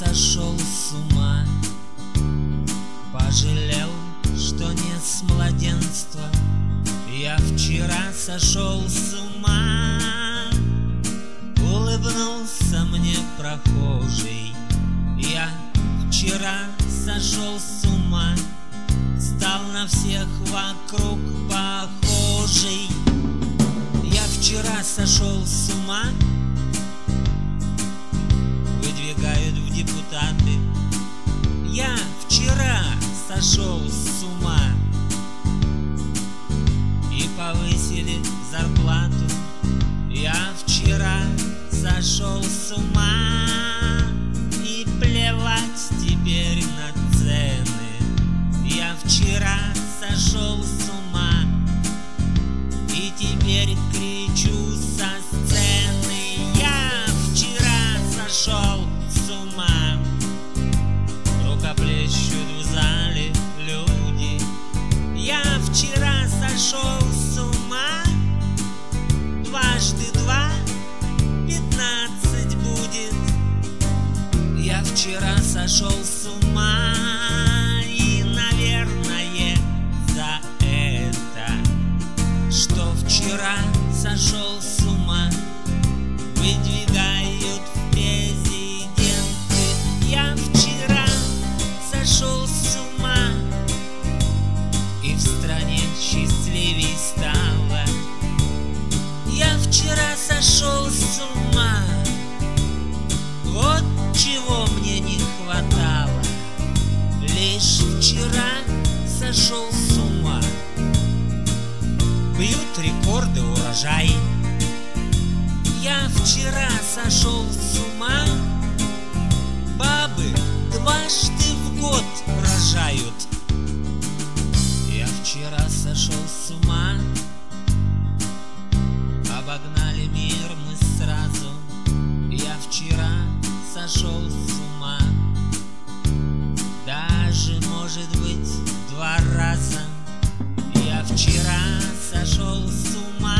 сошел с ума, пожалел, что нет с младенства. Я вчера сошел с ума, улыбнулся мне прохожий. Я вчера сошел с ума, стал на всех вокруг похожий. Я вчера сошел с ума, выдвигают в депутаты. Я вчера сошел с ума, и повысили зарплату. Я вчера сошел с ума, и плевать теперь на цены. Я вчера сошел с ума, и теперь кричу со сцены. Я вчера сошел с ума. Рукоплещут в зале люди. Я вчера сошел с ума. Дважды два 15 будет. Я вчера сошел с ума, и, наверное, за это, что вчера сошел с ума, выдвигают в президенты. Я вчера сошел с ума, и в стране счастливей стало. Я вчера сошел с ума, вот чего мне не хватало. Лишь вчера сошел с ума. Бьют рекорды урожай. Я вчера сошел с ума. Бабы дважды в год рожают. Я вчера сошел с ума. Обогнали мир мы сразу. Я вчера сошел с ума. Даже, может быть, 2 раза. Я вчера сошел с ума,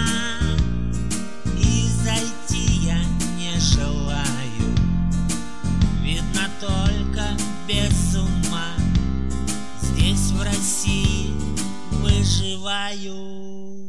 и зайти я не желаю. Видно, только без ума здесь, в России, выживаю.